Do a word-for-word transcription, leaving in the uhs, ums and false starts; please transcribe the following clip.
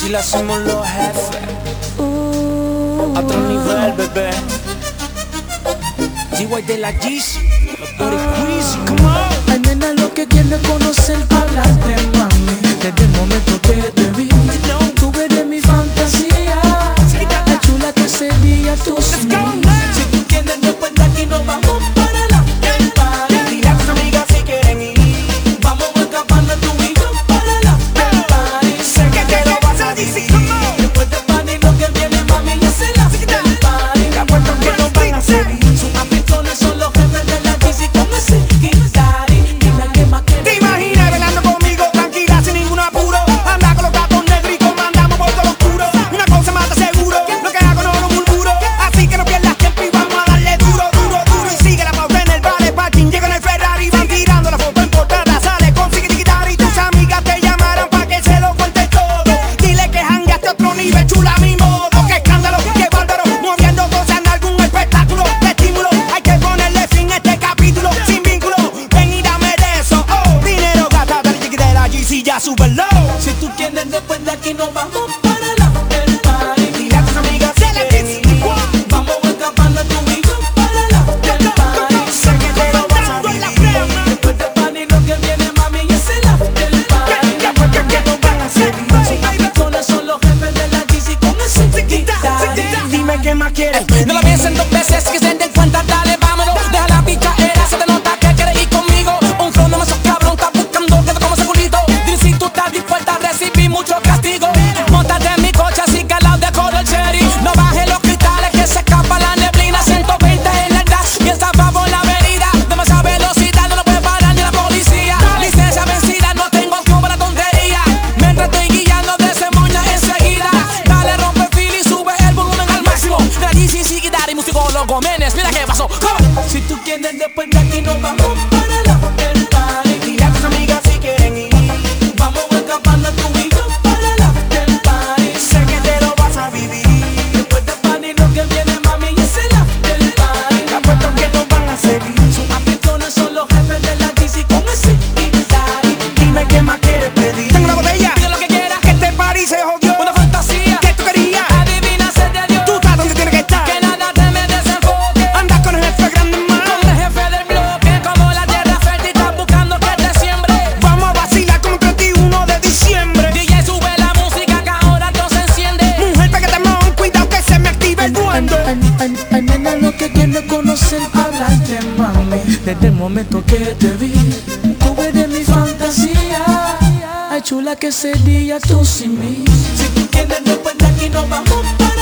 Aquí la hacemos los jefes. A otro nivel, bebé. G Y de la Yeezy, los Boricuis, come on. Ay, nena, lo que quiero conocer, hablarte, mami. Desde el momento que te vi, tú eres mi fantasía. La chula que ese día tú sin mí. Si tú tienes después de aquí nos vamos para la after party. Dile a tus amigas si quieren ir. Vamos escapando tú y yo para la after party. Sé que te lo vas a decir. Después del party lo que viene, mami, es el after party. Te apuesto que nos van a seguir. Sus ambiciones son los jefes de la Yeezy con ese Daddy. Dime qué más ¿Te quieres. imaginas bailando conmigo tranquila sin ningún apuro? Anda con los gatos negros y comandamos por todo lo oscuro. Una cosa más te seguro, lo que hago no lo murmuro. Así que no pierdas tiempo y vamos a darle duro, duro, duro. Y sigue la pauta en el bar, parking, llega en el Ferrari. Van tirando la foto en portada, sale con quitar y tus amigas te llamarán pa' que se lo cuentes todo. Dile que jangueaste a otro nivel, chula a mi modo. Qué escándalo, qué bárbaro, moviendo cosas en algún espectáculo de estímulo. Hay que ponerle fin a este capítulo sin vínculo. Ven y dame de eso, oh. Dinero gasta del chiqui de la Yeezy, ya súbelo. Si tú quieres después de aquí nos vamos para la after party. Dile a tus amigas si quieren ir. Vamos escapando tú y yo para la after party. Sé que te lo vas a vivir. Después del party lo que viene, mami, es el after party. Ya pues que nos van a seguir. Sus ambiciones son los jefes de la Yeezy con ese Daddy. Dime qué más quieres. No lo piensen dos veces, que se den cuenta, dale, vámonos. Deja la picha, era, se te nota que quieres ir conmigo. Un flow no me sos cabrón, está buscando que te como ese culito. Dile si tú estás dispuesta a recibir mucho castigo. Móntate en mi coche, así que al lado de color cherry. No bajes los cristales, que se escapa la neblina. ciento veinte en la dash, piensa va por la avenida. Demasiada velocidad, no lo puede parar ni la policía. Licencia vencida, no tengo tiempo para tontería. Mientras estoy guiando de ese moña enseguida. Dale, rompe el fil y sube el volumen al máximo. De la Yeezy, sigue, Daddy, músico, los Gómez. Mira qué pasó, come. Si tú quieres después de aquí nos vamos para la after party. Dile a tus amigas si quieren ir. Vamos escapando tú y yo para la after party. Sé que te lo vas a vivir. Después del party lo que viene, mami, es el after party. Te apuesto que nos van a seguir. Sus ambiciones son los jefes de la Yeezy con ese Daddy. Dime qué más quieres pedir. Tengo una botella. Pide lo que quieras, Que este party se jodió. una fantasía. ¿Qué tú querías? Adivina, se te dio. Tú estás donde tienes que estar. Que nada te me desenfoque. Andas con el jefe grande Con man. el jefe del bloque, como la tierra fértil, estás buscando que te siembre. Vamos a vacilar como el treinta y uno de diciembre. D J, sube la música que ahora todo se enciende. Mujer, pa' que te mon, cuidado que se me active el duende. Ay, ay, ay, nena, lo que quiero conocer, hablarte, mami. Desde el momento que te vi, tú eres mi fantasía. Ay, chula, que ese día tú sin mí. Si tú quieres después de aquí nos vamos para